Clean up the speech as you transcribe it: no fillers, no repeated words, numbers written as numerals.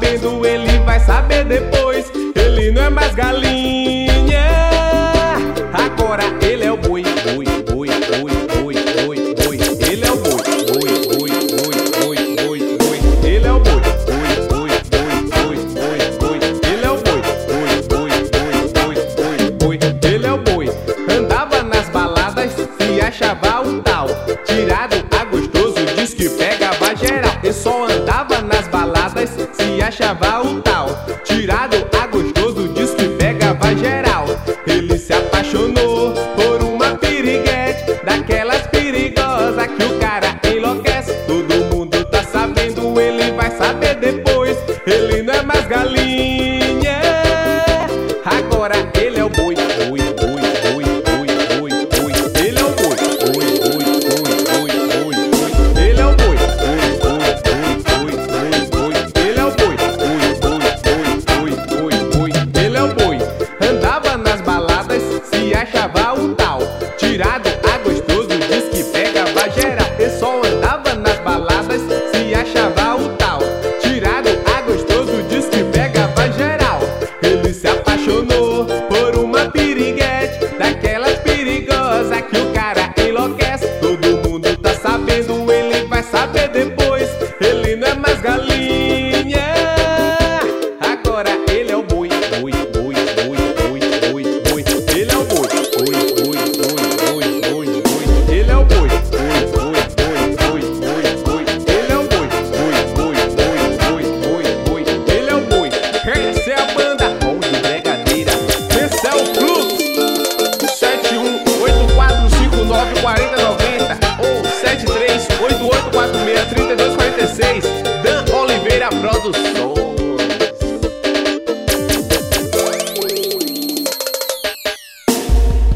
sabendo, ele vai saber depois. Ele não é mais galinha, agora ele é o boi. Boi, boi, boi, boi, boi, boi. Ele é o boi. Boi, boi, boi, boi, boi, boi. Ele é o boi. Boi, boi, boi, boi, boi, boi. Ele é o boi. Boi, boi, boi, boi, boi, boi.